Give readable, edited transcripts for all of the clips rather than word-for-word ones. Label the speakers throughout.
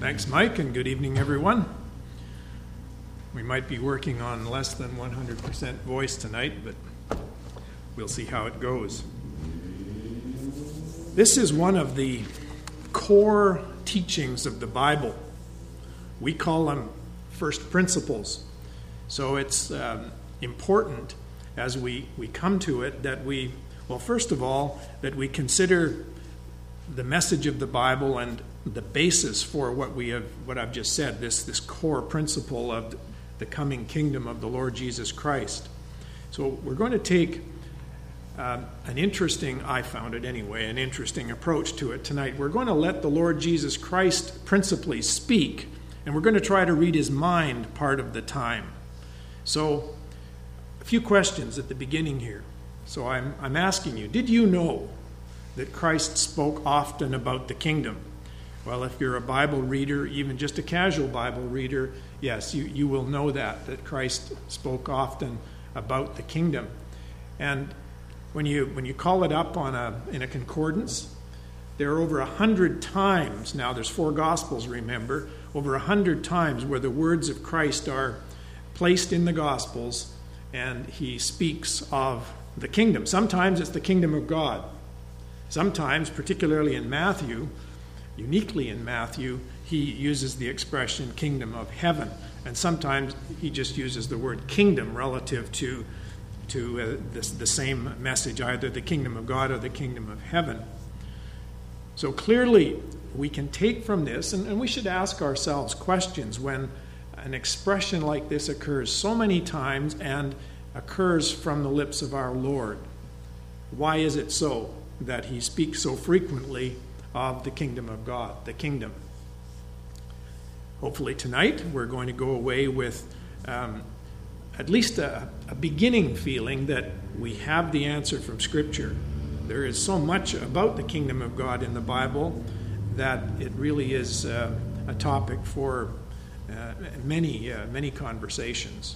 Speaker 1: Thanks, Mike, and good evening, everyone. We might be working on less than 100% voice tonight, but we'll see how it goes. This is one of the core teachings of the Bible. We call them first principles. So it's important as we come to it that first of all, that we consider the message of the Bible and the basis for what I've just said, this core principle of the coming kingdom of the Lord Jesus Christ. So we're going to take an interesting approach to it tonight. We're going to let the Lord Jesus Christ principally speak, and we're going to try to read his mind part of the time. So a few questions at the beginning here. So I'm asking you, did you know that Christ spoke often about the kingdom? Well, if you're a Bible reader, even just a casual Bible reader, yes, you will know that Christ spoke often about the kingdom. And when you call it up in a concordance, there are over 100 times, now there's 4 Gospels, remember, over 100 times where the words of Christ are placed in the Gospels, and he speaks of the kingdom. Sometimes it's the kingdom of God. Sometimes, particularly in Matthew, uniquely in Matthew, he uses the expression kingdom of heaven. And sometimes he just uses the word kingdom relative to the same message, either the kingdom of God or the kingdom of heaven. So clearly, we can take from this, and we should ask ourselves questions when an expression like this occurs so many times and occurs from the lips of our Lord. Why is it so that he speaks so frequently of the kingdom of God, the kingdom? Hopefully tonight we're going to go away with at least a beginning feeling that we have the answer from Scripture. There is so much about the kingdom of God in the Bible that it really is a topic for many conversations.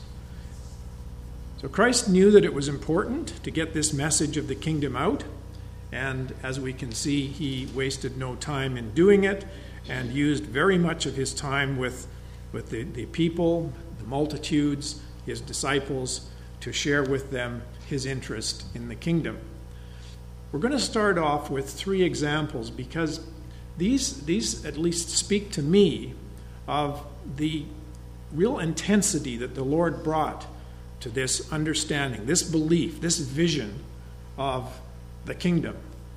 Speaker 1: So Christ knew that it was important to get this message of the kingdom out, and as we can see, he wasted no time in doing it and used very much of his time with the people, the multitudes, his disciples, to share with them his interest in the kingdom. We're going to start off with 3 examples because these at least speak to me of the real intensity that the Lord brought to this understanding, this belief, this vision of the kingdom.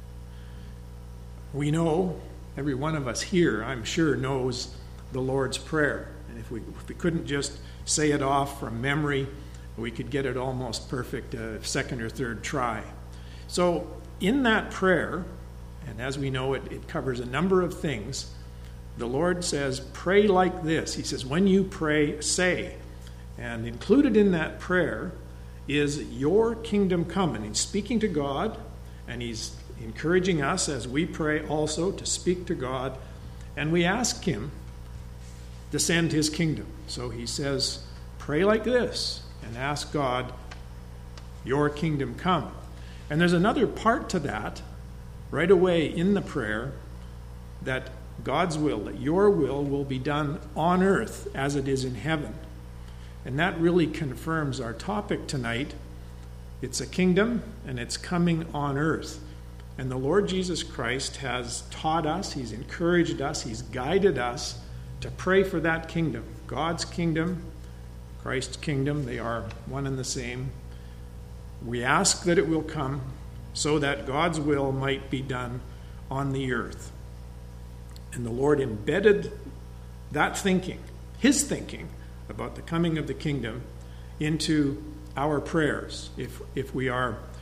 Speaker 1: We know, every one of us here, I'm sure, knows the Lord's Prayer. And if we couldn't just say it off from memory, we could get it almost perfect second or third try. So in that prayer, and as we know, it covers a number of things, the Lord says, pray like this. He says, when you pray, say. And included in that prayer is your kingdom come. And he's speaking to God, and he's encouraging us as we pray also to speak to God. And we ask him to send his kingdom. So he says, pray like this and ask God, your kingdom come. And there's another part to that right away in the prayer, that God's will, that your will be done on earth as it is in heaven. And that really confirms our topic tonight. It's a kingdom, and it's coming on earth. And the Lord Jesus Christ has taught us, he's encouraged us, he's guided us to pray for that kingdom. God's kingdom, Christ's kingdom, they are one and the same. We ask that it will come so that God's will might be done on the earth. And the Lord embedded that thinking, his thinking, about the coming of the kingdom into our prayers, if we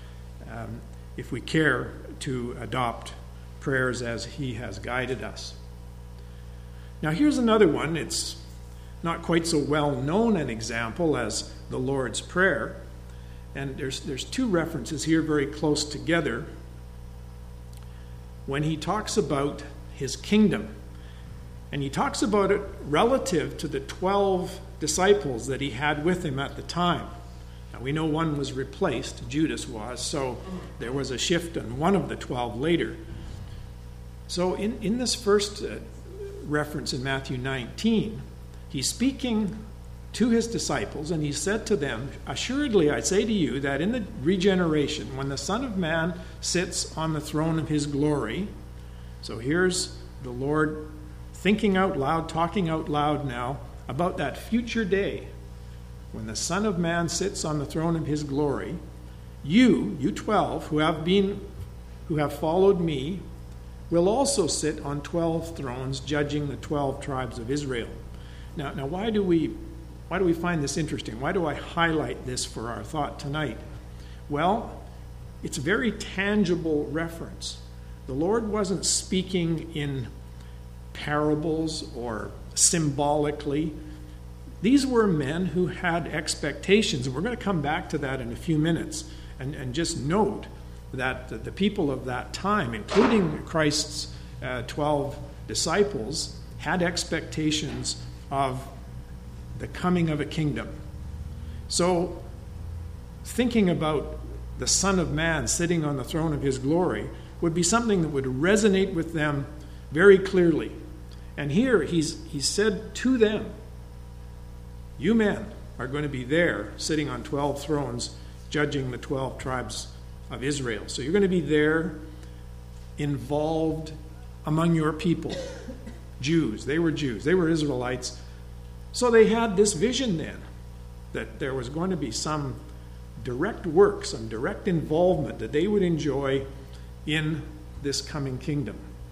Speaker 1: care to adopt prayers as he has guided us. Now here's another one. It's not quite so well known an example as the Lord's Prayer, and there's 2 references here very close together when he talks about his kingdom. And he talks about it relative to the 12 disciples that he had with him at the time. Now we know one was replaced, Judas was, so there was a shift on one of the 12 later. So in this first reference in Matthew 19, he's speaking to his disciples, and he said to them, "Assuredly, I say to you that in the regeneration, when the Son of Man sits on the throne of his glory," so here's the Lord thinking out loud, talking out loud now about that future day when the Son of Man sits on the throne of his glory, you 12 who have followed me, will also sit on 12 thrones, judging the 12 tribes of Israel. Now, why do we find this interesting? Why do I highlight this for our thought tonight? Well, it's a very tangible reference. The Lord wasn't speaking in parables or symbolically. These were men who had expectations, and we're going to come back to that in a few minutes, and just note that the people of that time, including Christ's 12 disciples, had expectations of the coming of a kingdom. So, thinking about the Son of Man sitting on the throne of his glory would be something that would resonate with them very clearly. And here he said to them, "You men are going to be there sitting on 12 thrones, judging the 12 tribes of Israel." So you're going to be there, involved among your people. Jews, they were Israelites. So they had this vision then, that there was going to be some direct work, some direct involvement that they would enjoy in this coming kingdom.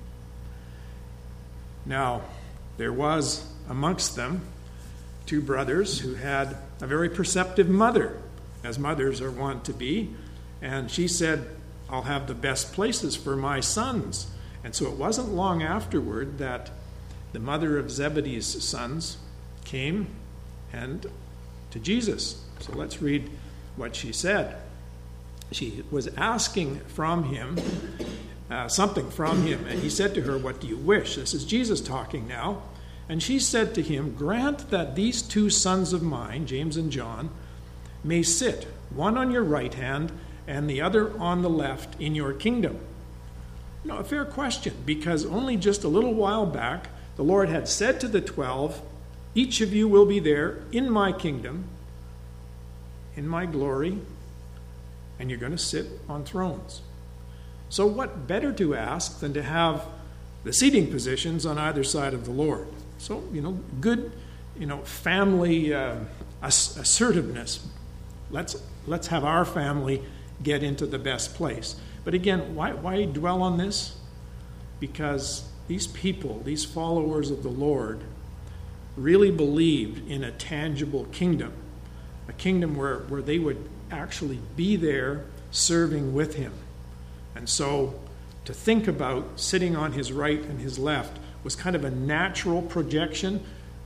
Speaker 1: Now, there was amongst them 2 brothers who had a very perceptive mother, as mothers are wont to be, and she said, "I'll have the best places for my sons." And so it wasn't long afterward that the mother of Zebedee's sons came and to Jesus. So let's read what she said. She was asking from him something from him, and he said to her, "What do you wish?" This is Jesus talking now. And she said to him, "Grant that these 2 sons of mine, James and John, may sit, one on your right hand and the other on the left, in your kingdom." A fair question, because only just a little while back, the Lord had said to the 12, "Each of you will be there in my kingdom, in my glory, and you're going to sit on thrones." So what better to ask than to have the seating positions on either side of the Lord? So, good, family assertiveness. Let's have our family get into the best place. But again, why dwell on this? Because these people, these followers of the Lord, really believed in a tangible kingdom, a kingdom where they would actually be there serving with him. And so to think about sitting on his right and his left was kind of a natural progression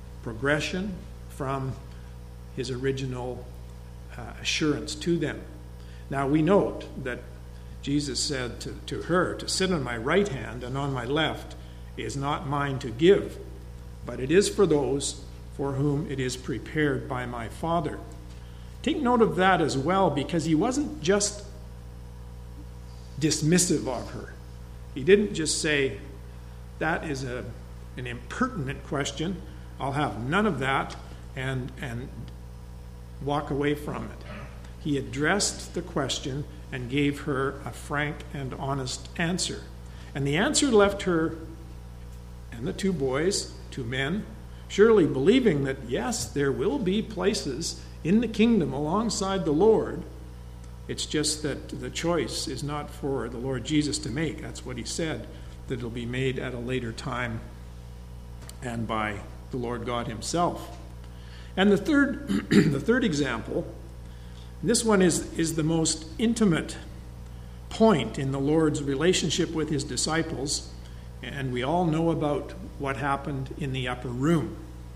Speaker 1: from his original assurance to them. Now we note that Jesus said to her, "To sit on my right hand and on my left is not mine to give, but it is for those for whom it is prepared by my Father." Take note of that as well, because he wasn't just dismissive of her. He didn't just say, "That is an impertinent question. I'll have none of that," and walk away from it. He addressed the question and gave her a frank and honest answer. And the answer left her and the 2 boys, 2 men, surely believing that, yes, there will be places in the kingdom alongside the Lord. It's just that the choice is not for the Lord Jesus to make. That's what he said, that it'll be made at a later time and by the Lord God himself. And the third example, this one is the most intimate point in the Lord's relationship with his disciples, and we all know about what happened in the upper room.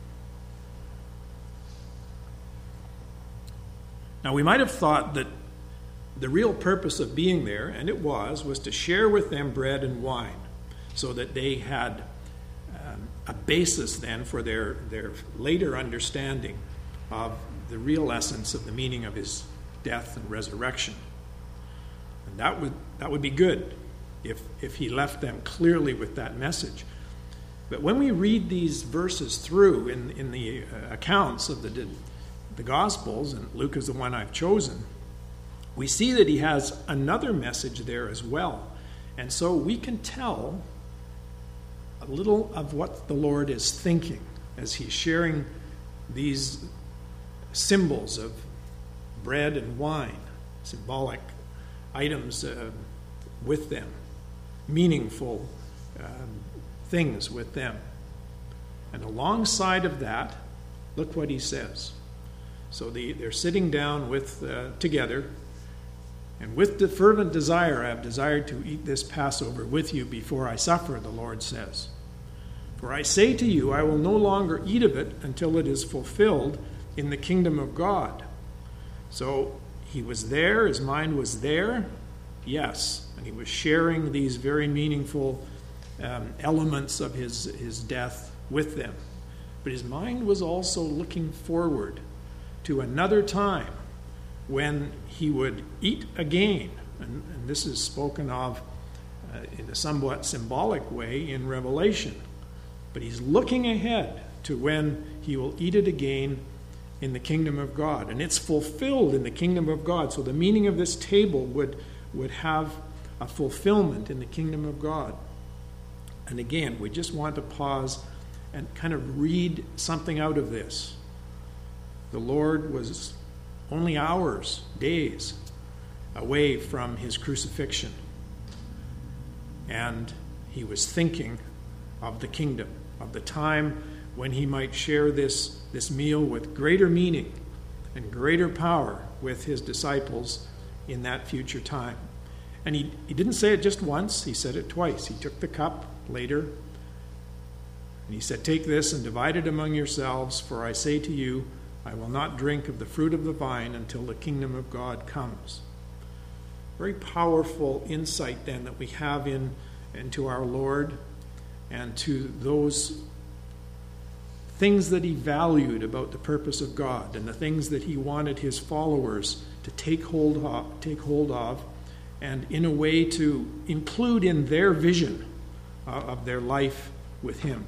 Speaker 1: Now, we might have thought that the real purpose of being there, and it was to share with them bread and wine, so that they had a basis then for their later understanding of the real essence of the meaning of his death and resurrection. And that would be good if he left them clearly with that message. But when we read these verses through in the accounts of the Gospels, and Luke is the one I've chosen, we see that he has another message there as well. And so we can tell a little of what the Lord is thinking as he's sharing these symbols of bread and wine, symbolic items with them, meaningful things with them. And alongside of that, look what he says. So they're sitting down together, and with the fervent desire I have desired to eat this Passover with you before I suffer, the Lord says. For I say to you, I will no longer eat of it until it is fulfilled in the kingdom of God. So he was there, his mind was there, yes, and he was sharing these very meaningful elements of his death with them. But his mind was also looking forward to another time when he would eat again. And this is spoken of in a somewhat symbolic way in Revelation. But he's looking ahead to when he will eat it again in the kingdom of God. And it's fulfilled in the kingdom of God. So the meaning of this table would have a fulfillment in the kingdom of God. And again, we just want to pause and kind of read something out of this. The Lord was only hours, days, away from his crucifixion. And he was thinking of the kingdom, of the time when he might share this meal with greater meaning and greater power with his disciples in that future time. And he didn't say it just once, he said it twice. He took the cup later, and he said, "Take this and divide it among yourselves, for I say to you, I will not drink of the fruit of the vine until the kingdom of God comes." Very powerful insight then that we have into our Lord and to those things that he valued about the purpose of God and the things that he wanted his followers to take hold of, and in a way to include in their vision of their life with him.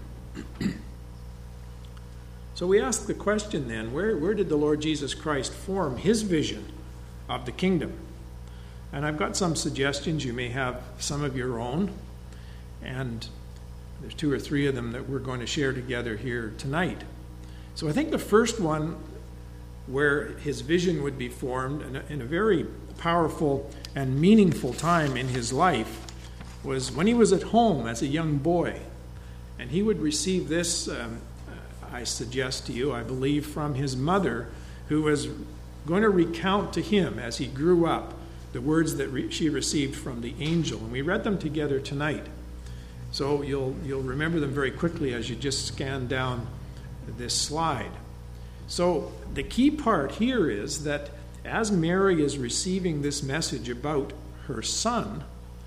Speaker 1: So we ask the question then, where did the Lord Jesus Christ form his vision of the kingdom? And I've got some suggestions. You may have some of your own. And there's 2 or 3 of them that we're going to share together here tonight. So I think the first one where his vision would be formed in a very powerful and meaningful time in his life was when he was at home as a young boy. And he would receive this, I suggest to you, I believe, from his mother, who was going to recount to him as he grew up the words that she received from the angel. And we read them together tonight. So you'll remember them very quickly as you just scan down this slide. So the key part here is that as Mary is receiving this message about her son,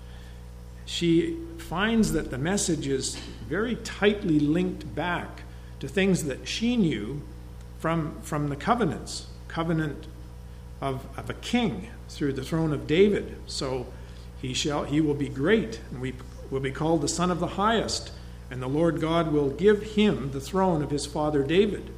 Speaker 1: she finds that the message is very tightly linked back to things that she knew from the covenant of a king through the throne of David. So he will be great, and will be called the Son of the Highest, and the Lord God will give him the throne of his father David.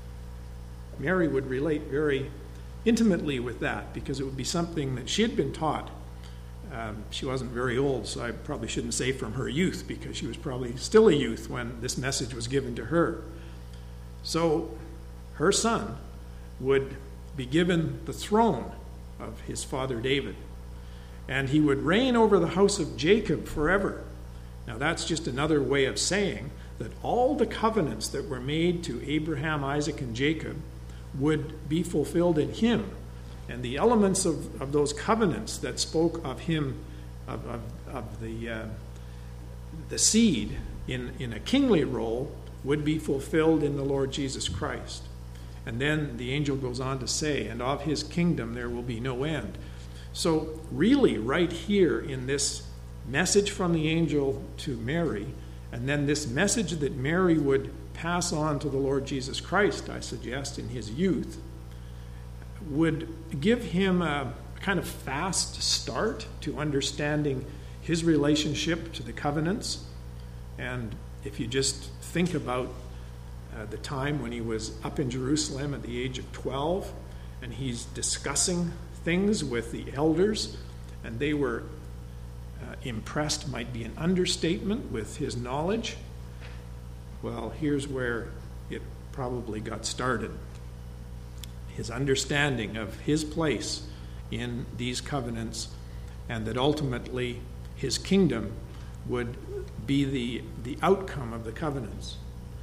Speaker 1: Mary would relate very intimately with that because it would be something that she had been taught. She wasn't very old, so I probably shouldn't say from her youth, because she was probably still a youth when this message was given to her. So her son would be given the throne of his father David, and he would reign over the house of Jacob forever. Now that's just another way of saying that all the covenants that were made to Abraham, Isaac, and Jacob would be fulfilled in him. And the elements of those covenants that spoke of him, of the seed in a kingly role, would be fulfilled in the Lord Jesus Christ. And then the angel goes on to say, and of his kingdom there will be no end. So really right here in this message from the angel to Mary, and then this message that Mary would pass on to the Lord Jesus Christ, I suggest, in his youth, would give him a kind of fast start to understanding his relationship to the covenants and if you just think about the time when he was up in Jerusalem at the age of 12, and he's discussing things with the elders, and they were impressed, might be an understatement, with his knowledge. Well, here's where it probably got started. His understanding of his place in these covenants, and that ultimately his kingdom would be the outcome of the covenants.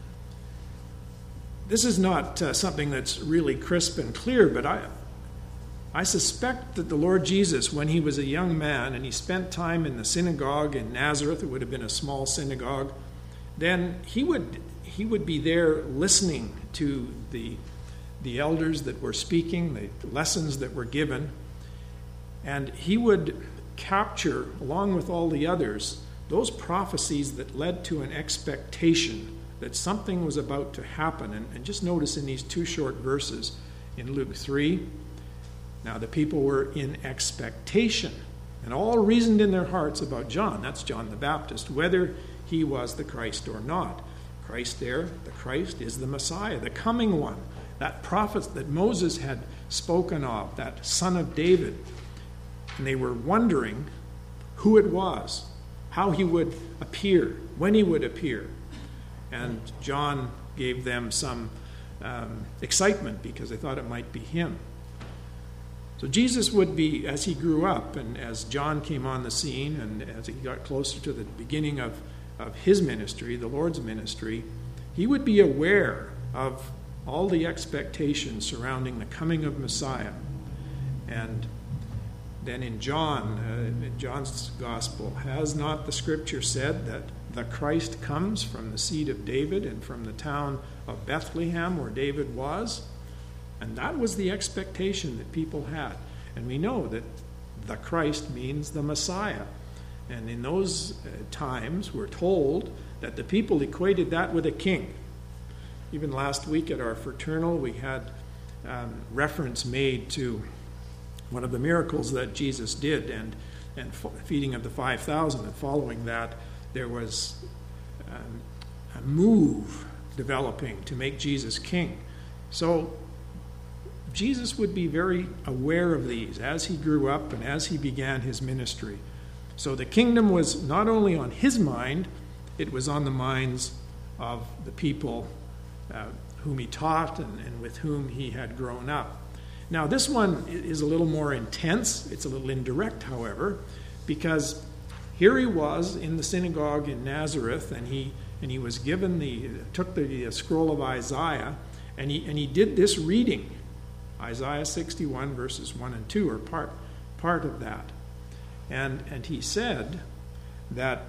Speaker 1: This is not something that's really crisp and clear, but I suspect that the Lord Jesus, when he was a young man and he spent time in the synagogue in Nazareth, it would have been a small synagogue, then he would be there listening to the elders that were speaking, the lessons that were given, and he would capture, along with all the others, those prophecies that led to an expectation that something was about to happen. And just notice in these two short verses in Luke 3, now the people were in expectation and all reasoned in their hearts about John, that's John the Baptist, whether he was the Christ or not. Christ there, the Christ is the Messiah, the coming one, that prophet that Moses had spoken of, that son of David. And they were wondering who it was, how he would appear, when he would appear. And John gave them some excitement because they thought it might be him. So Jesus would be, as he grew up and as John came on the scene and as he got closer to the beginning of his ministry, the Lord's ministry, he would be aware of all the expectations surrounding the coming of Messiah. And then in John's gospel, has not the scripture said that the Christ comes from the seed of David and from the town of Bethlehem where David was? And that was the expectation that people had. And we know that the Christ means the Messiah. And in those times, we're told that the people equated that with a king. Even last week at our fraternal, we had reference made to one of the miracles that Jesus did, and feeding of the 5,000. And following that, there was a move developing to make Jesus king. So Jesus would be very aware of these as he grew up and as he began his ministry. So the kingdom was not only on his mind, it was on the minds of the people whom he taught and with whom he had grown up. Now, this one is a little more intense. It's a little indirect, however, because here he was in the synagogue in Nazareth, and he was given took the scroll of Isaiah, and he did this reading, Isaiah 61 verses 1 and 2 are part of that, and he said that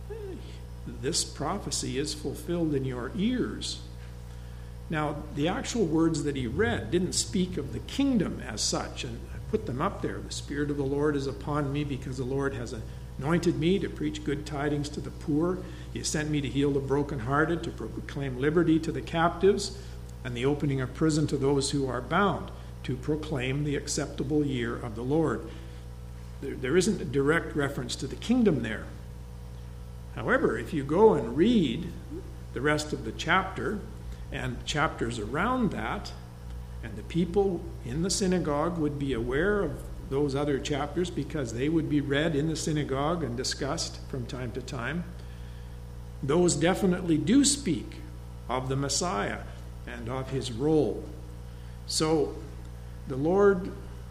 Speaker 1: this prophecy is fulfilled in your ears. Now, the actual words that he read didn't speak of the kingdom as such, and I put them up there. The Spirit of the Lord is upon me because the Lord has anointed me to preach good tidings to the poor. He has sent me to heal the brokenhearted, to proclaim liberty to the captives, and the opening of prison to those who are bound, to proclaim the acceptable year of the Lord. There isn't a direct reference to the kingdom there. However, if you go and read the rest of the chapter, and chapters around that, and the people in the synagogue would be aware of those other chapters because they would be read in the synagogue and discussed from time to time. Those definitely do speak of the Messiah and of his role. So the Lord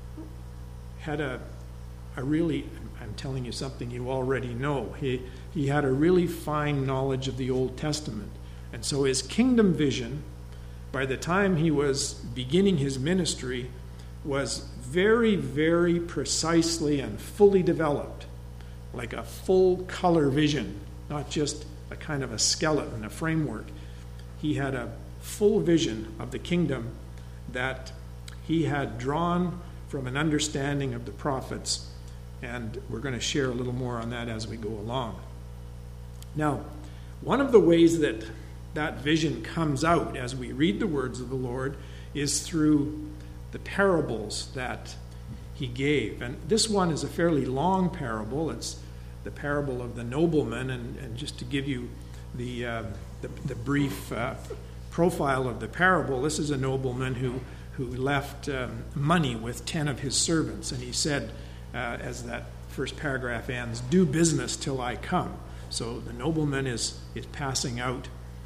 Speaker 1: had a really, I'm telling you something you already know, he had a really fine knowledge of the Old Testament. And so his kingdom vision, by the time he was beginning his ministry, was very, very precisely and fully developed, like a full color vision, not just a kind of a skeleton, a framework. He had a full vision of the kingdom that he had drawn from an understanding of the prophets, and we're going to share a little more on that as we go along. Now, one of the ways that vision comes out as we read the words of the Lord is through the parables that he gave. And this one is a fairly long parable. It's the parable of the nobleman. And just to give you the brief profile of the parable, this is a nobleman who left money with 10 of his servants. And he said, as that first paragraph ends, "Do business till I come." So the nobleman is passing out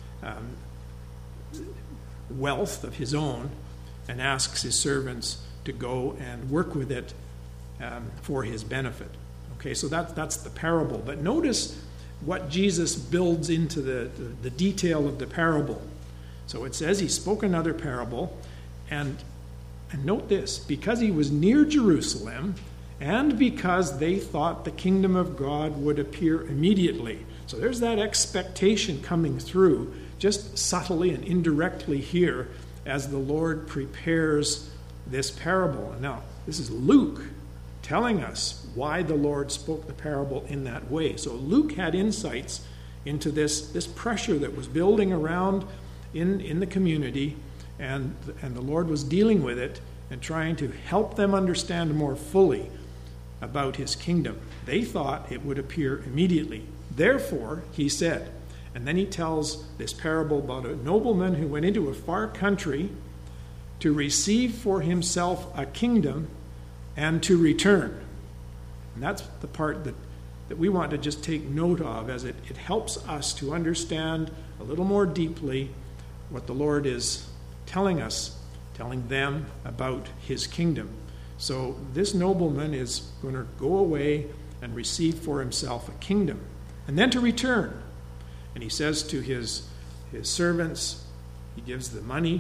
Speaker 1: wealth of his own and asks his servants to go and work with it for his benefit. Okay, so that's the parable. But notice what Jesus builds into the detail of the parable. So it says he spoke another parable, and note this, because he was near Jerusalem, and because they thought the kingdom of God would appear immediately. So there's that expectation coming through, just subtly and indirectly here, as the Lord prepares this parable. And now, this is Luke telling us why the Lord spoke the parable in that way. So Luke had insights into this pressure that was building around in the community, and the Lord was dealing with it and trying to help them understand more fully about his kingdom. They thought it would appear immediately. Therefore, he said, and then he tells this parable about a nobleman who went into a far country to receive for himself a kingdom and to return. And that's the part that we want to just take note of, as it helps us to understand a little more deeply what the Lord is telling them about his kingdom. So this nobleman is going to go away and receive for himself a kingdom, and then to return. And he says to his servants, he gives the money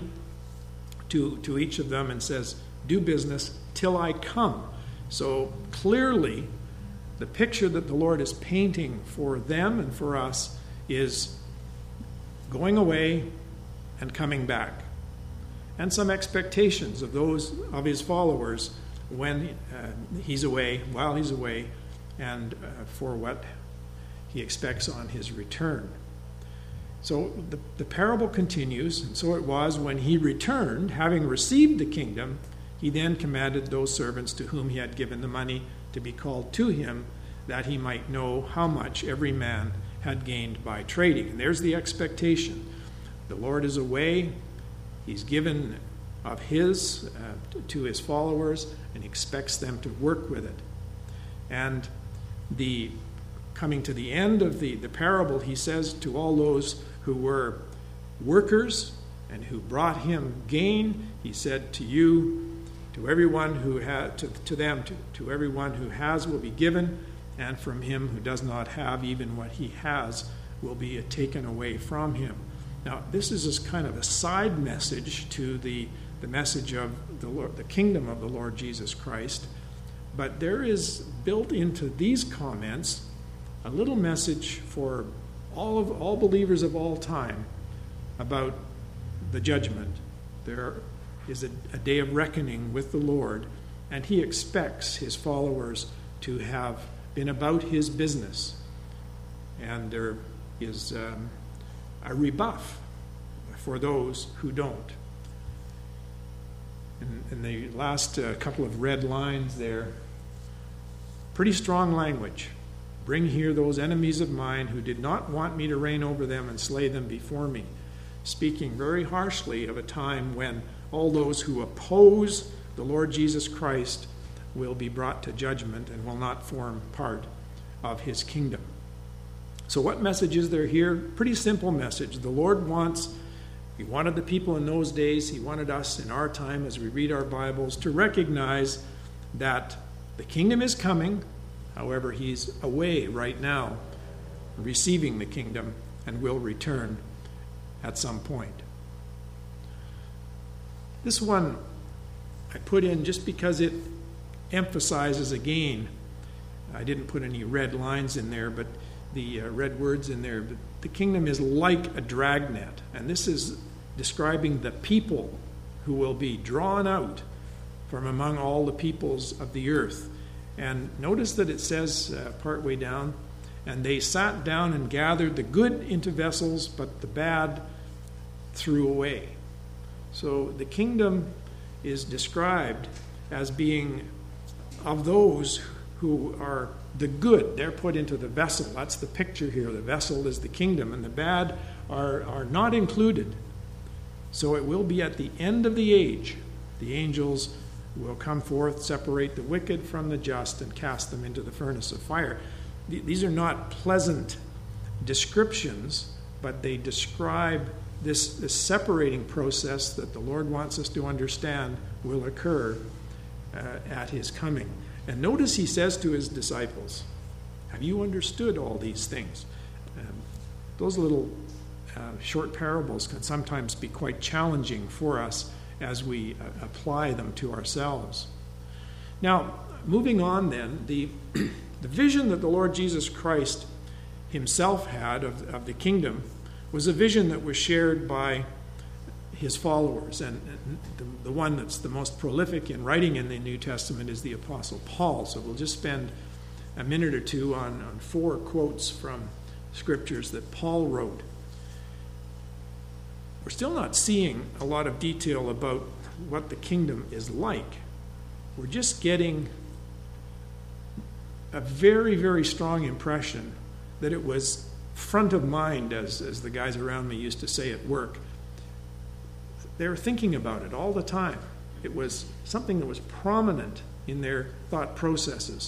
Speaker 1: to each of them and says, "Do business till I come." So clearly, the picture that the Lord is painting for them and for us is going away and coming back, and some expectations of those of his followers when he's away, while he's away, and for what he expects on his return. So the parable continues, and so it was when he returned, having received the kingdom, he then commanded those servants to whom he had given the money to be called to him, that he might know how much every man had gained by trading. And there's the expectation. The Lord is away. He's given of his to his followers, and he expects them to work with it. And coming to the end of the parable, he says to all those who were workers and who brought him gain, he said, to everyone who had, to everyone who has will be given, and from him who does not have, even what he has will be taken away from him. Now, this is kind of a side message to the message of the Lord, the kingdom of the Lord Jesus Christ. But there is built into these comments a little message for all believers of all time about the judgment. There is a day of reckoning with the Lord, and he expects his followers to have been about his business. And there is a rebuff for those who don't. In the last couple of red lines there, pretty strong language. "Bring here those enemies of mine who did not want me to reign over them and slay them before me." Speaking very harshly of a time when all those who oppose the Lord Jesus Christ will be brought to judgment and will not form part of his kingdom. So what message is there here? Pretty simple message. The Lord he wanted the people in those days, he wanted us in our time as we read our Bibles to recognize that the kingdom is coming. However, he's away right now receiving the kingdom and will return at some point. This one I put in just because it emphasizes again, I didn't put any red lines in there, but the red words in there, but the kingdom is like a dragnet, and this is describing the people who will be drawn out from among all the peoples of the earth. And notice that it says partway down, "And they sat down and gathered the good into vessels, but the bad threw away." So the kingdom is described as being of those who are The good, they're put into the vessel. That's the picture here. The vessel is the kingdom, and the bad are not included. So it will be at the end of the age. The angels will come forth, separate the wicked from the just, and cast them into the furnace of fire. These are not pleasant descriptions, but they describe this separating process that the Lord wants us to understand will occur at his coming. And notice he says to his disciples, have you understood all these things? Those little short parables can sometimes be quite challenging for us as we apply them to ourselves. Now, moving on then, the vision that the Lord Jesus Christ himself had of the kingdom was a vision that was shared by his followers. And the one that's the most prolific in writing in the New Testament is the Apostle Paul. So we'll just spend a minute or two on 4 quotes from scriptures that Paul wrote. We're still not seeing a lot of detail about what the kingdom is like. We're just getting a very, very strong impression that it was front of mind, as the guys around me used to say at work. They were thinking about it all the time. It was something that was prominent in their thought processes.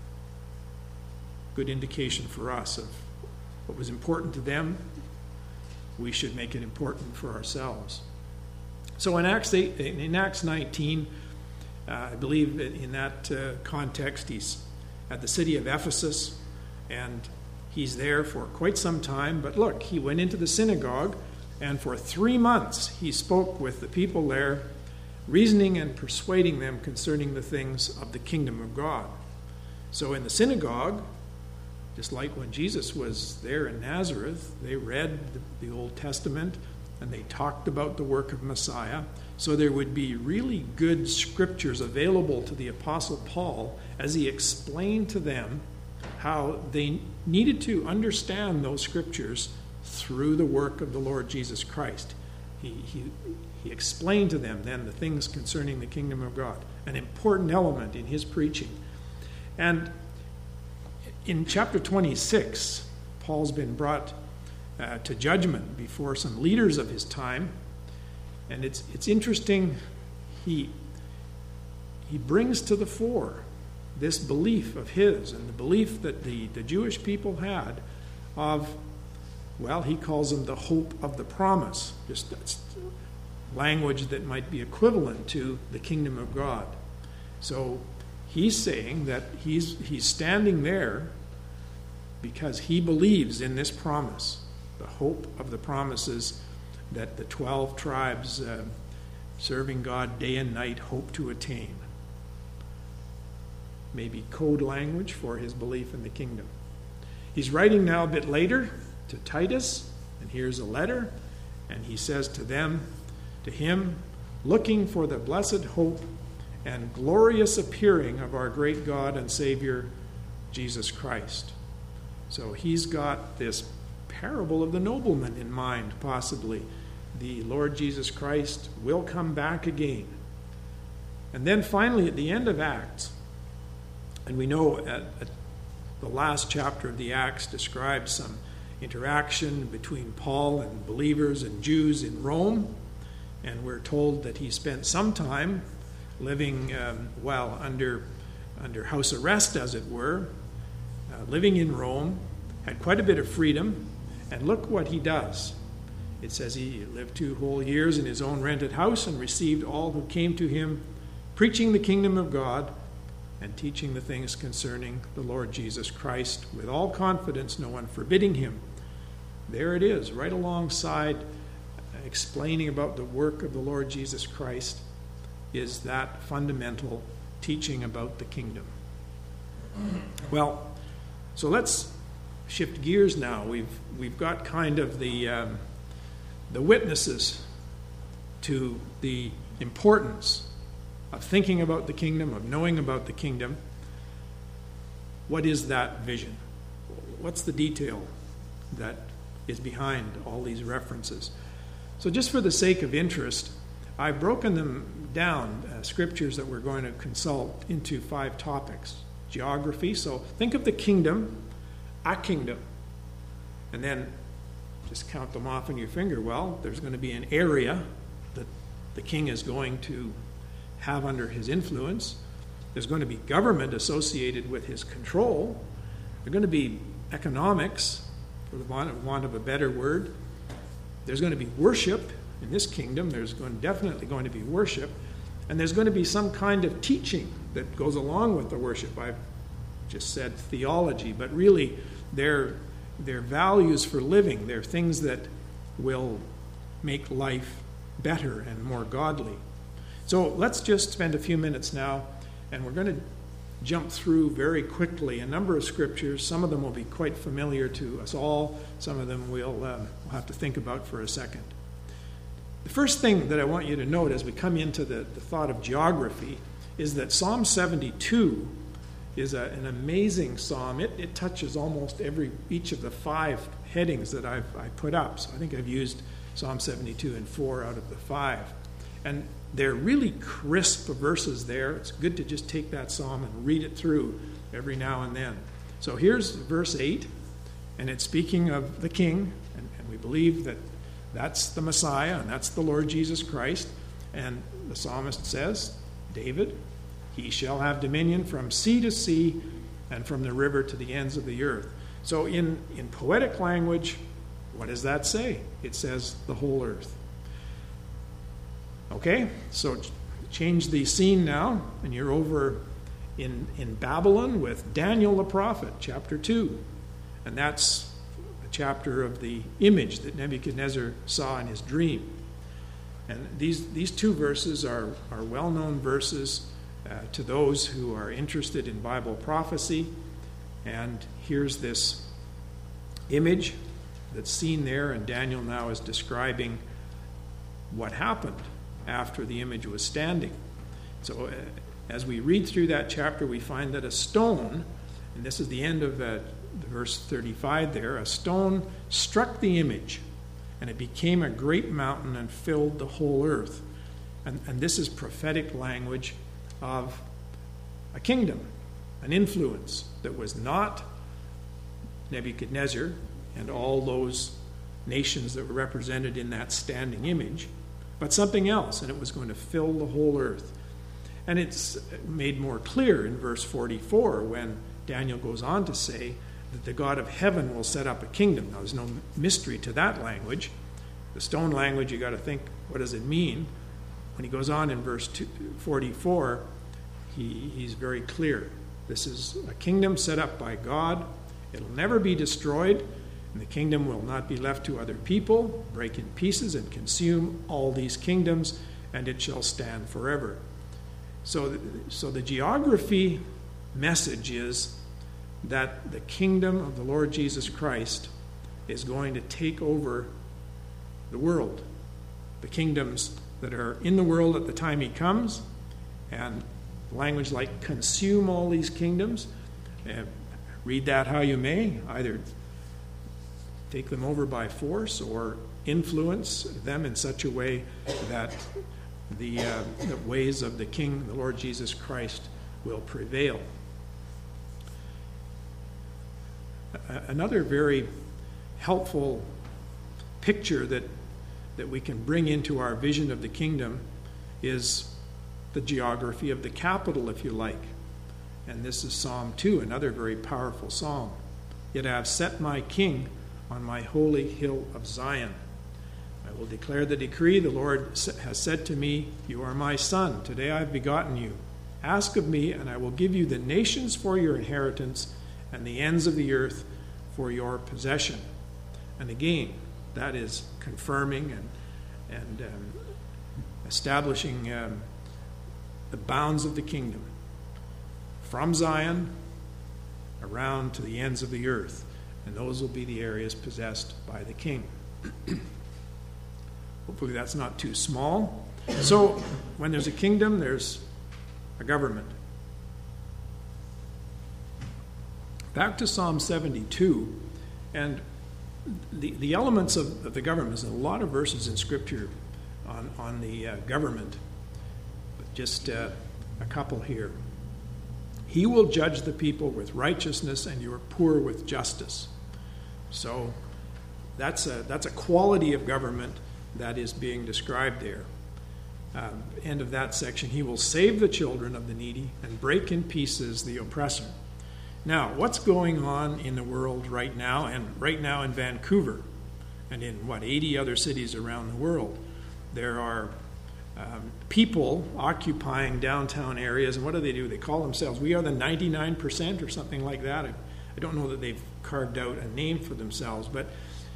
Speaker 1: Good indication for us of what was important to them. We should make it important for ourselves. So in Acts 19, I believe in that context, he's at the city of Ephesus, and he's there for quite some time. But look, he went into the synagogue, and for 3 months he spoke with the people there, reasoning and persuading them concerning the things of the kingdom of God. So in the synagogue, just like when Jesus was there in Nazareth, they read the Old Testament and they talked about the work of Messiah. So there would be really good scriptures available to the Apostle Paul as he explained to them how they needed to understand those scriptures through the work of the Lord Jesus Christ. He explained to them then the things concerning the kingdom of God, an important element in his preaching. And in chapter 26, Paul's been brought to judgment before some leaders of his time. And it's interesting, he brings to the fore this belief of his and the belief that the Jewish people had of, well, he calls them the hope of the promise. Just that's language that might be equivalent to the kingdom of God. So he's saying that he's standing there because he believes in this promise, the hope of the promises that the 12 tribes serving God day and night hope to attain. Maybe code language for his belief in the kingdom. He's writing now a bit later to Titus, and here's a letter, and he says to him, looking for the blessed hope and glorious appearing of our great God and Savior, Jesus Christ. So he's got this parable of the nobleman in mind, possibly. The Lord Jesus Christ will come back again. And then finally, at the end of Acts, and we know at the last chapter of the Acts describes some interaction between Paul and believers and Jews in Rome, and we're told that he spent some time living, under house arrest, as it were, living in Rome, had quite a bit of freedom, and look what he does. It says he lived 2 whole years in his own rented house and received all who came to him, preaching the kingdom of God and teaching the things concerning the Lord Jesus Christ with all confidence, no one forbidding him. There it is, right alongside explaining about the work of the Lord Jesus Christ, is that fundamental teaching about the kingdom. Well, so let's shift gears now. We've got kind of the witnesses to the importance of thinking about the kingdom, of knowing about the kingdom. What is that vision? What's the detail that is behind all these references? So just for the sake of interest, I've broken them down, scriptures that we're going to consult, into 5 topics. geography. So think of the kingdom, a kingdom, and then just count them off on your finger. Well, there's going to be an area that the king is going to have under his influence. There's going to be government associated with his control. There's going to be economics, for the want of a better word. There's going to be worship in this kingdom. There's definitely going to be worship. And there's going to be some kind of teaching that goes along with the worship. I've just said theology, but really they're values for living. They're things that will make life better and more godly. So let's just spend a few minutes now, and we're going to jump through very quickly a number of scriptures. Some of them will be quite familiar to us all. Some of them we'll have to think about for a second. The first thing that I want you to note as we come into the thought of geography is that Psalm 72 is an amazing psalm. It touches almost each of the 5 headings that I put up. So I think I've used Psalm 72 in 4 out of the 5. And they're really crisp verses there. It's good to just take that psalm and read it through every now and then. So here's verse 8, and it's speaking of the king, and we believe that that's the Messiah, and that's the Lord Jesus Christ. And the psalmist says, David, he shall have dominion from sea to sea and from the river to the ends of the earth. So in poetic language, what does that say? It says the whole earth. Okay, so change the scene now, and you're over in Babylon with Daniel the prophet, chapter 2. And that's a chapter of the image that Nebuchadnezzar saw in his dream. And these 2 verses are well-known verses to those who are interested in Bible prophecy. And here's this image that's seen there, and Daniel now is describing what happened after the image was standing. So as we read through that chapter, we find that a stone, and this is the end of verse 35 there, a stone struck the image, and it became a great mountain and filled the whole earth. And this is prophetic language of a kingdom, an influence that was not Nebuchadnezzar and all those nations that were represented in that standing image, but something else, and it was going to fill the whole earth. And it's made more clear in verse 44 when Daniel goes on to say that the God of heaven will set up a kingdom. Now, there's no mystery to that language. The stone language, you got to think, what does it mean? When he goes on in verse 44, he's very clear. This is a kingdom set up by God. It'll never be destroyed, and the kingdom will not be left to other people, break in pieces and consume all these kingdoms, and it shall stand forever. So the geography message is that the kingdom of the Lord Jesus Christ is going to take over the world, the kingdoms that are in the world at the time he comes, and language like consume all these kingdoms. Read that how you may, either take them over by force or influence them in such a way that the ways of the King, the Lord Jesus Christ, will prevail. Another very helpful picture that we can bring into our vision of the kingdom is the geography of the capital, if you like. And this is Psalm 2, another very powerful psalm. Yet I have set my king on my holy hill of Zion. I will declare the decree. The Lord has said to me, you are my son. Today I have begotten you. Ask of me, and I will give you the nations for your inheritance and the ends of the earth for your possession. And again, that is confirming and establishing the bounds of the kingdom from Zion around to the ends of the earth. And those will be the areas possessed by the king. Hopefully that's not too small. So when there's a kingdom, there's a government. Back to Psalm 72, and the elements of the government. There's a lot of verses in Scripture on the government, but just a couple here. He will judge the people with righteousness and your poor with justice. So that's a quality of government that is being described there. End of that section. He will save the children of the needy and break in pieces the oppressor. Now, what's going on in the world right now, and right now in Vancouver, and in 80 other cities around the world? There are people occupying downtown areas, and what do? They call themselves, we are the 99% or something like that. I don't know that they've carved out a name for themselves, but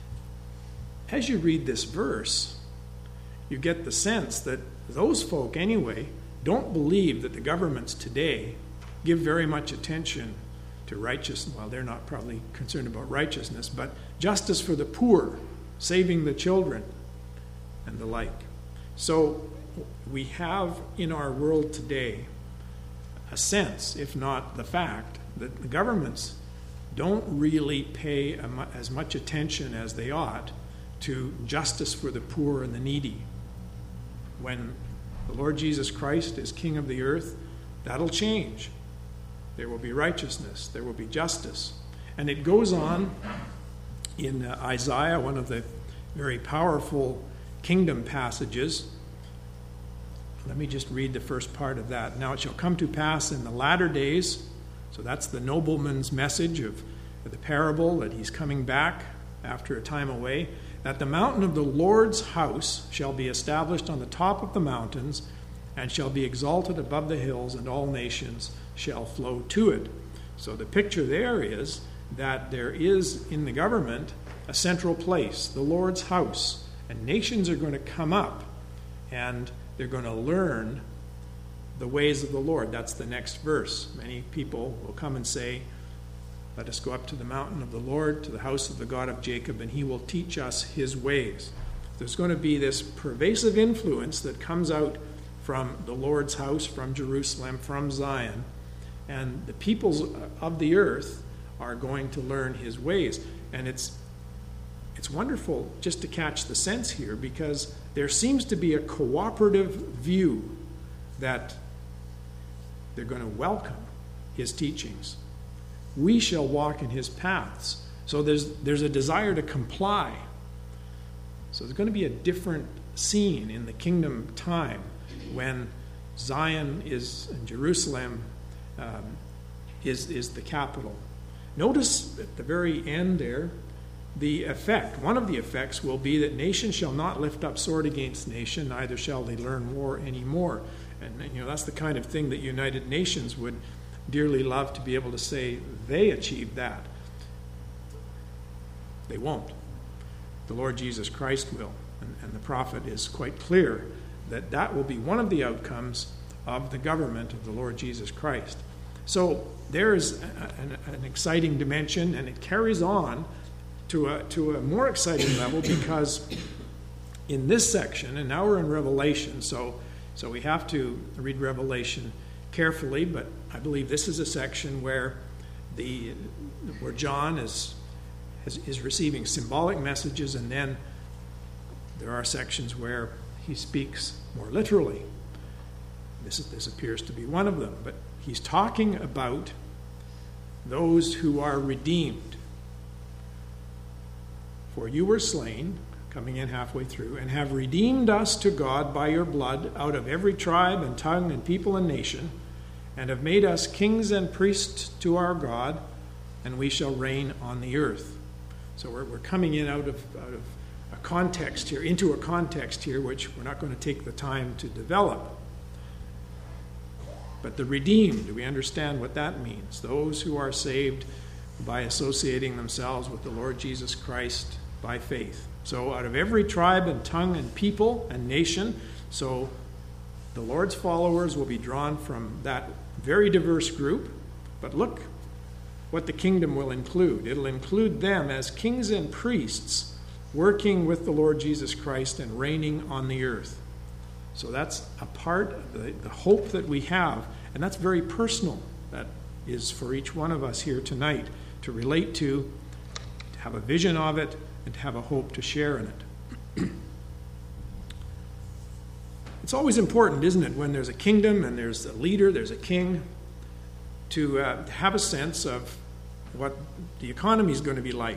Speaker 1: as you read this verse, you get the sense that those folk, anyway, don't believe that the governments today give very much attention to righteousness. Well, they're not probably concerned about righteousness, but justice for the poor, saving the children, and the like. So we have in our world today a sense, if not the fact, that the governments don't really pay as much attention as they ought to justice for the poor and the needy. When the Lord Jesus Christ is King of the earth, that'll change. There will be righteousness. There will be justice. And it goes on in Isaiah, one of the very powerful kingdom passages. Let me just read the first part of that. Now it shall come to pass in the latter days, so that's the nobleman's message of the parable, that he's coming back after a time away, that the mountain of the Lord's house shall be established on the top of the mountains and shall be exalted above the hills, and all nations shall flow to it. So the picture there is that there is in the government a central place, the Lord's house, and nations are going to come up and they're going to learn the ways of the Lord. That's the next verse. Many people will come and say, let us go up to the mountain of the Lord, to the house of the God of Jacob, and he will teach us his ways. There's going to be this pervasive influence that comes out from the Lord's house, from Jerusalem, from Zion, and the peoples of the earth are going to learn his ways. And it's wonderful just to catch the sense here, because there seems to be a cooperative view that they're going to welcome his teachings. We shall walk in his paths. So there's a desire to comply. So there's going to be a different scene in the kingdom time when Zion is, and Jerusalem is the capital. Notice at the very end there, the effect, one of the effects will be that nation shall not lift up sword against nation, neither shall they learn war anymore. And that's the kind of thing that United Nations would dearly love to be able to say they achieved that. They won't. The Lord Jesus Christ will. And the prophet is quite clear that that will be one of the outcomes of the government of the Lord Jesus Christ. So there's an exciting dimension, and it carries on to a more exciting level, because in this section, and now we're in Revelation, so we have to read Revelation carefully, but I believe this is a section where John is receiving symbolic messages, and then there are sections where he speaks more literally. This appears to be one of them, but he's talking about those who are redeemed. For you were slain, coming in halfway through, and have redeemed us to God by your blood out of every tribe and tongue and people and nation, and have made us kings and priests to our God, and we shall reign on the earth. So we're coming in out of a context here, into a context here, which we're not going to take the time to develop. But the redeemed, do we understand what that means? Those who are saved by associating themselves with the Lord Jesus Christ by faith. So out of every tribe and tongue and people and nation, so the Lord's followers will be drawn from that very diverse group. But look what the kingdom will include. It'll include them as kings and priests working with the Lord Jesus Christ and reigning on the earth. So that's a part of the hope that we have, and that's very personal. That is for each one of us here tonight to relate to have a vision of it, and to have a hope to share in it. It's always important, isn't it, when there's a kingdom and there's a leader, there's a king, to have a sense of what the economy is going to be like.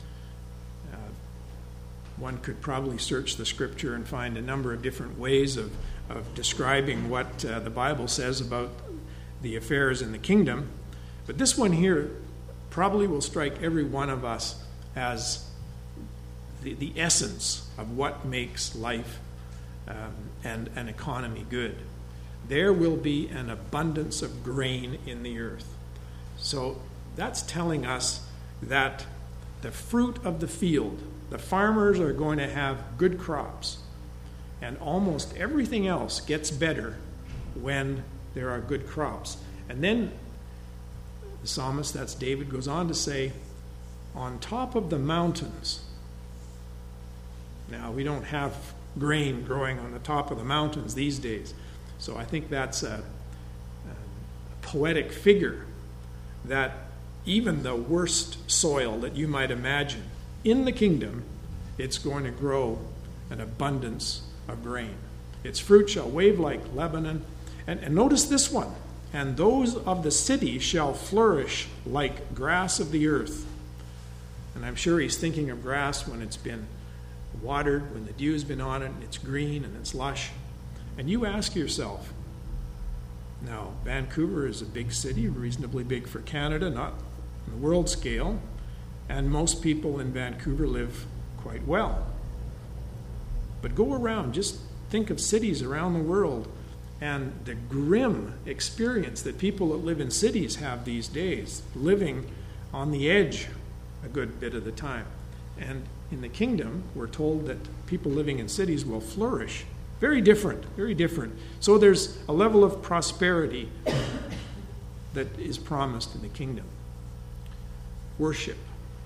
Speaker 1: One could probably search the scripture and find a number of different ways of describing what the Bible says about the affairs in the kingdom. But this one here probably will strike every one of us as the essence of what makes life and an economy good. There will be an abundance of grain in the earth. So that's telling us that the fruit of the field, the farmers are going to have good crops, and almost everything else gets better when there are good crops. And then the psalmist, that's David, goes on to say, on top of the mountains. Now, we don't have grain growing on the top of the mountains these days, so I think that's a poetic figure that even the worst soil that you might imagine, in the kingdom, it's going to grow an abundance of grain. Its fruit shall wave like Lebanon. And notice this one. And those of the city shall flourish like grass of the earth. And I'm sure he's thinking of grass when it's been watered, when the dew's been on it, and it's green and it's lush. And you ask yourself, now, Vancouver is a big city, reasonably big for Canada, not on the world scale. And most people in Vancouver live quite well. But go around, just think of cities around the world and the grim experience that people that live in cities have these days, living on the edge a good bit of the time. And in the kingdom, we're told that people living in cities will flourish. Very different, very different. So there's a level of prosperity that is promised in the kingdom. Worship.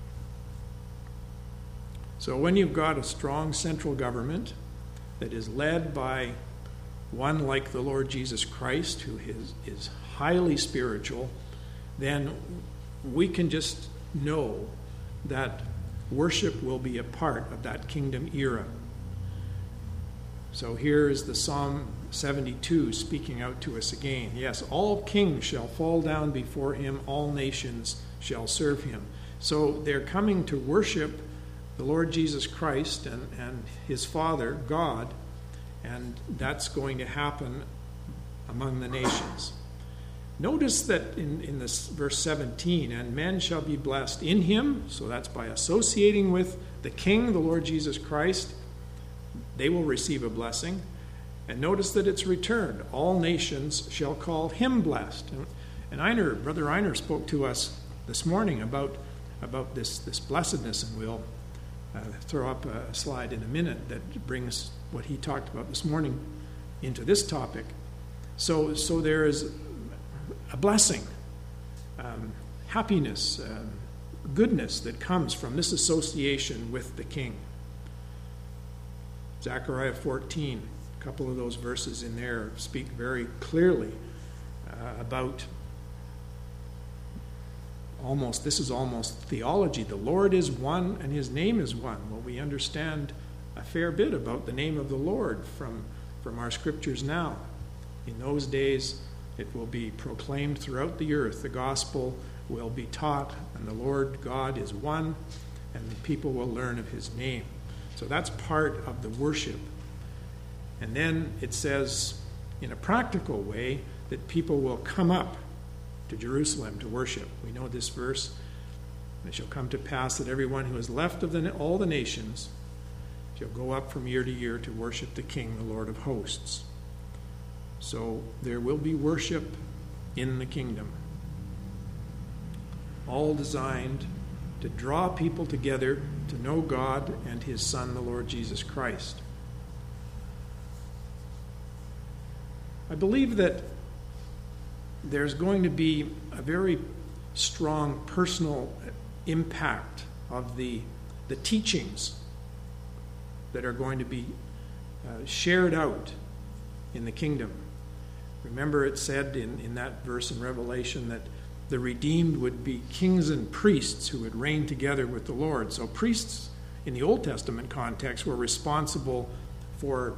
Speaker 1: So when you've got a strong central government that is led by one like the Lord Jesus Christ, who is highly spiritual, then we can just know that worship will be a part of that kingdom era. So here is the Psalm 72 speaking out to us again. Yes, all kings shall fall down before him, all nations shall serve him. So they're coming to worship the Lord Jesus Christ and his Father, God, and that's going to happen among the nations. Notice that in this verse 17, and men shall be blessed in him, so that's by associating with the King, the Lord Jesus Christ, they will receive a blessing. And notice that it's returned. All nations shall call him blessed. And Brother Einer spoke to us this morning about this blessedness, and we'll throw up a slide in a minute that brings what he talked about this morning into this topic. So there is a blessing, happiness, goodness that comes from this association with the King. Zechariah 14, a couple of those verses in there speak very clearly about this is almost theology. The Lord is one and his name is one. Well, we understand a fair bit about the name of the Lord from our scriptures now. In those days, it will be proclaimed throughout the earth. The gospel will be taught, and the Lord God is one, and the people will learn of his name. So that's part of the worship. And then it says, in a practical way, that people will come up to Jerusalem to worship. We know this verse. It shall come to pass that everyone who is left of all the nations shall go up from year to year to worship the King, the Lord of hosts. So there will be worship in the kingdom, all designed to draw people together to know God and his Son, the Lord Jesus Christ. I believe that there's going to be a very strong personal impact of the teachings that are going to be shared out in the kingdom. Remember, it said in that verse in Revelation that the redeemed would be kings and priests who would reign together with the Lord. So priests in the Old Testament context were responsible for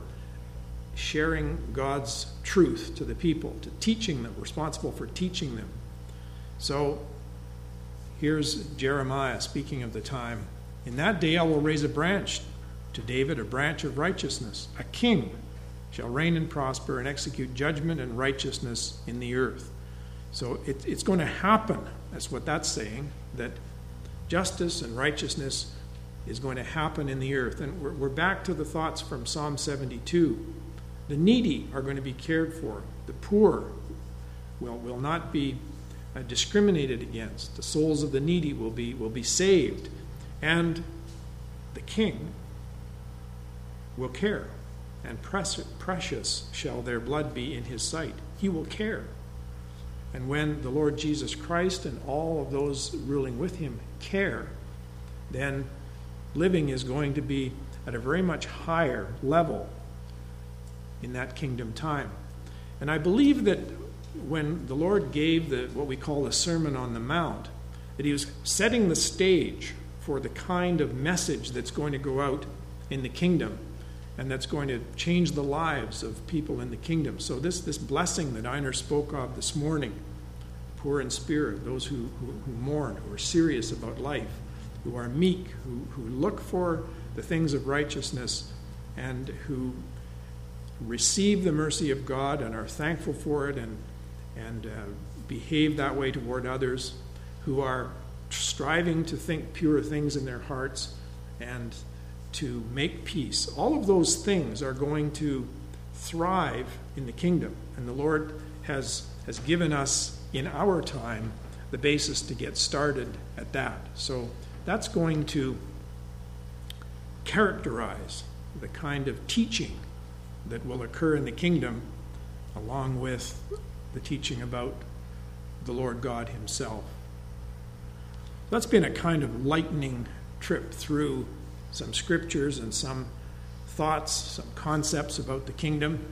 Speaker 1: sharing God's truth to the people, to teaching them, responsible for teaching them. So here's Jeremiah speaking of the time. In that day I will raise a branch to David, a branch of righteousness. A king shall reign and prosper and execute judgment and righteousness in the earth. So it's going to happen. That's what that's saying, that justice and righteousness is going to happen in the earth. And we're back to the thoughts from Psalm 72. The needy are going to be cared for. The poor will not be discriminated against. The souls of the needy will be saved. And the king will care. And precious shall their blood be in his sight. He will care. And when the Lord Jesus Christ and all of those ruling with him care, then living is going to be at a very much higher level in that kingdom time. And I believe that when the Lord gave what we call the Sermon on the Mount, that he was setting the stage for the kind of message that's going to go out in the kingdom and that's going to change the lives of people in the kingdom. So this blessing that Einar spoke of this morning, poor in spirit, those who mourn, who are serious about life, who are meek, who look for the things of righteousness, and who receive the mercy of God and are thankful for it and behave that way toward others, who are striving to think pure things in their hearts and to make peace. All of those things are going to thrive in the kingdom. And the Lord has given us in our time the basis to get started at that. So that's going to characterize the kind of teaching that will occur in the kingdom, along with the teaching about the Lord God himself. That's been a kind of lightning trip through some scriptures and some thoughts, some concepts about the kingdom.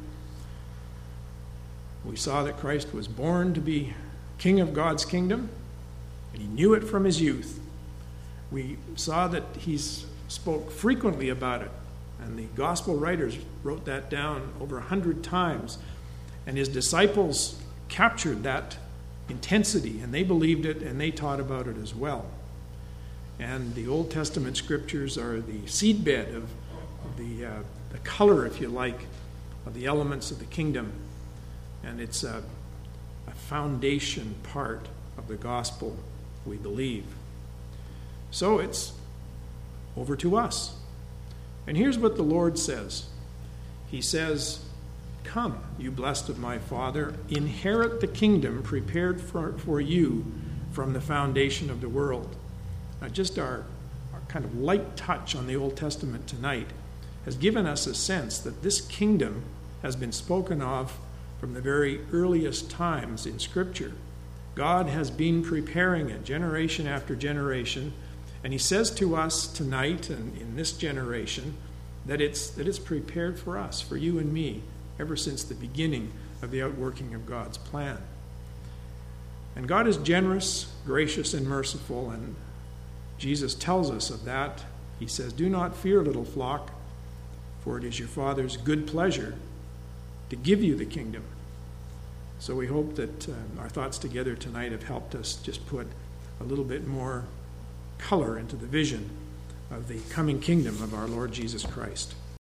Speaker 1: We saw that Christ was born to be king of God's kingdom, and he knew it from his youth. We saw that he spoke frequently about it, and the gospel writers wrote that down over 100 times, and his disciples captured that intensity, and they believed it, and they taught about it as well. And the Old Testament scriptures are the seedbed of the color, if you like, of the elements of the kingdom. And it's a foundation part of the gospel, we believe. So it's over to us. And here's what the Lord says. He says, "Come, you blessed of my Father, inherit the kingdom prepared for you from the foundation of the world." Now, just our kind of light touch on the Old Testament tonight has given us a sense that this kingdom has been spoken of from the very earliest times in Scripture. God has been preparing it generation after generation, and he says to us tonight and in this generation that it's prepared for us, for you and me, ever since the beginning of the outworking of God's plan. And God is generous, gracious, and merciful, and Jesus tells us of that. He says, "Do not fear, little flock, for it is your Father's good pleasure to give you the kingdom." So we hope that our thoughts together tonight have helped us just put a little bit more color into the vision of the coming kingdom of our Lord Jesus Christ.